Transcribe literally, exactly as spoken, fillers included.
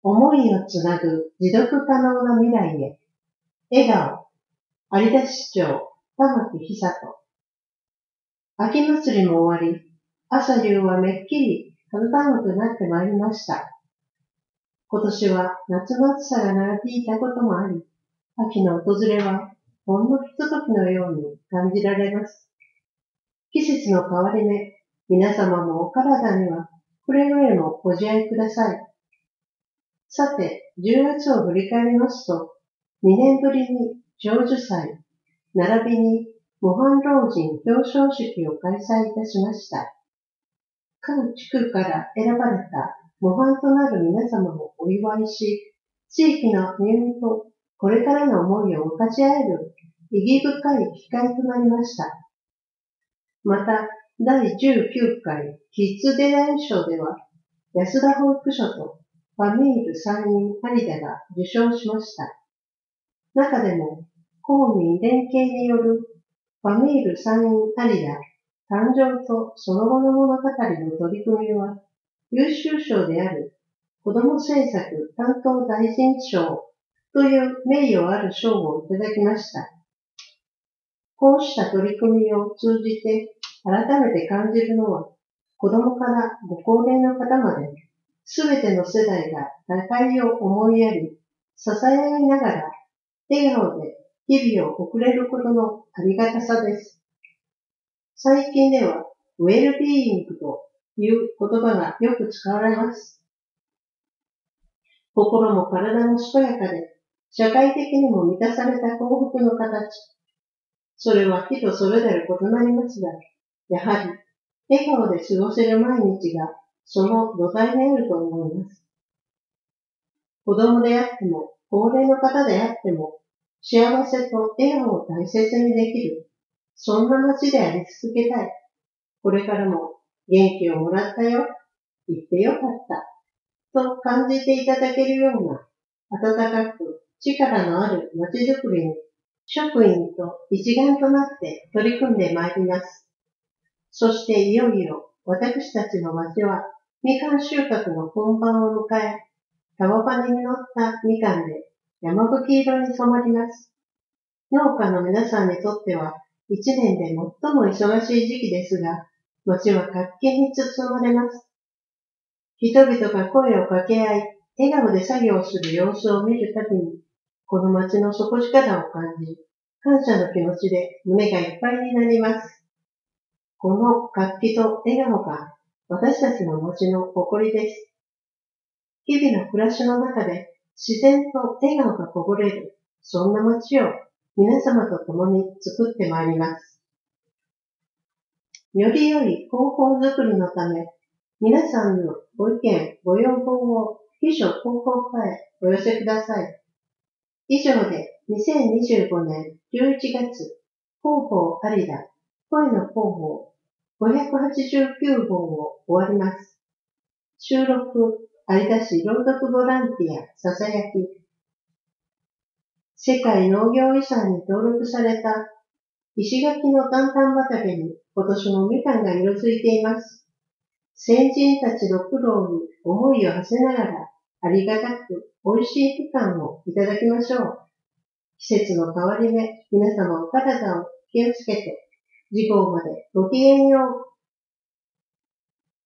思いをつなぐ持続可能な未来へ。笑顔、有田市長、玉木久人。秋祭りも終わり、朝夕はめっきり肌寒くなってまいりました。今年は夏の暑さが長引いたこともあり、秋の訪れはほんのひとときのように感じられます。季節の変わり目、皆様もお体にはくれぐれもご自愛ください。さて、じゅうがつを振り返りますと、にねんぶりに成就祭、並びに模範老人表彰式を開催いたしました。各地区から選ばれた模範となる皆様もお祝いし、地域の歩みとこれからの思いを分かち合える意義深い機会となりました。また、だいじゅうきゅうかいキッズデザイン賞では、安田保育所とファミール山陰有田が受賞しました。中でも、公民連携によるファミール山陰有田誕生とその後の物語の取り組みは、優秀賞である子ども政策担当大臣賞という名誉ある賞をいただきました。こうした取り組みを通じて改めて感じるのは、子どもからご高齢の方まで、すべての世代が互いを思いやり、支え合いながら、笑顔で日々を送れることのありがたさです。最近では、ウェルビーイングという言葉がよく使われます。心も体も健やかで、社会的にも満たされた幸福の形。それは人それぞれ異なりますが、やはり、笑顔で過ごせる毎日がその土台にあると思います。子供であっても、高齢の方であっても、幸せと笑顔を大切にできる、そんな街であり続けたい。これからも元気をもらったよ、言ってよかった、と感じていただけるような、温かく力のある街づくりに、職員と一丸となって取り組んでまいります。そしていよいよ私たちの町はみかん収穫の本番を迎え、たわぱに実ったみかんで山吹色に染まります。農家の皆さんにとっては一年で最も忙しい時期ですが、町は活気に包まれます。人々が声を掛け合い、笑顔で作業する様子を見るたびに、この町の底力を感じ、感謝の気持ちで胸がいっぱいになります。この活気と笑顔が私たちの町の誇りです。日々の暮らしの中で自然と笑顔がこぼれる、そんな町を皆様と共に作ってまいります。より良い広報づくりのため、皆さんのご意見、ご要望を秘書広報課へお寄せください。以上でにせんにじゅうごねんじゅういちがつ、広報有田声の広報ごひゃくはちじゅうきゅうごうを終わります。収録、有田市朗読ボランティアささやき。世界農業遺産に登録された石垣の段々畑に今年もみかんが色づいています。先人たちの苦労に思いを馳せながらありがたく美味しいみかんをいただきましょう。季節の変わり目、皆様お体を気をつけて、次号までごきげんよう。